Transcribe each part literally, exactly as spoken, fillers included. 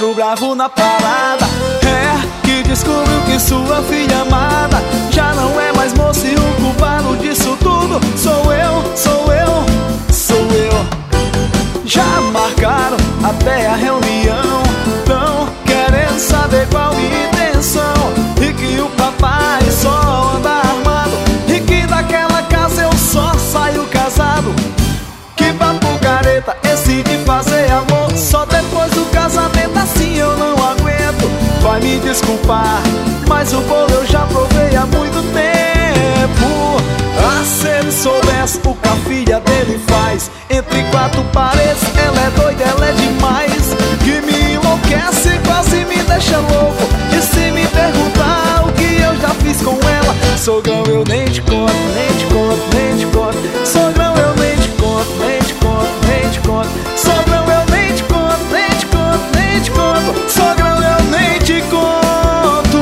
sogro bravo na parada. É que descobriu que sua filha amada já não é mais moça e o culpado disso tudo sou eu, sou eu, sou eu. Já marcaram até a reunião, tão querendo saber qual minha intenção. E que o papai só anda armado, e que daquela casa eu só saio casado. Que papo careta esse de fazer amor só depois do casamento, assim eu não aguento. Vai me desculpar, mas o bolo eu já provei há muito tempo. Ah, se ele soubesse o que a filha dele faz entre quatro paredes, ela é doida, ela é demais. Que me enlouquece, quase me deixa louco. E se me perguntar o que eu já fiz com ela, sogrão, eu nem te conto, nem te conto, nem te conto. Sogrão, eu nem te conto, nem te conto, nem te conto. Sogrão, eu nem te conto, nem te conto, nem te conto. Sogrão, eu nem te conto.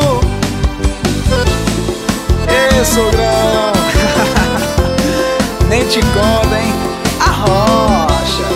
Ei, sogrão, nem te conto, hein? A rocha.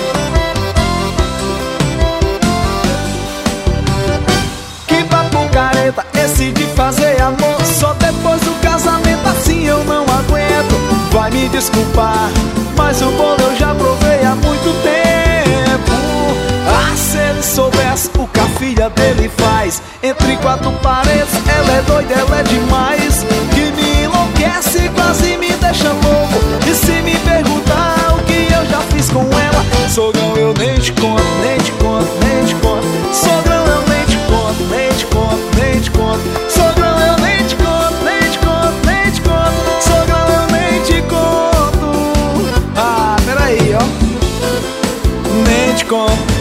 Que papo careta esse de fazer amor só depois do casamento, assim eu não aguento. Vai me desculpar, mas o bolo eu já provei há muito tempo. Ah, se ele soubesse o que a filha dele faz entre quatro paredes, ela é doida, ela é demais. Que me enlouquece, quase me deixa louco. E se me perguntar o que eu já fiz com ela, sogrão, eu nem te conto, nem te conto, nem te conto. Sogrão, eu nem te conto, nem te conto, nem te conto. Sogrão, eu nem te conto, nem te conto, nem te conto. Sogrão, eu nem te conto. Ah, peraí, ó. Nem te conto.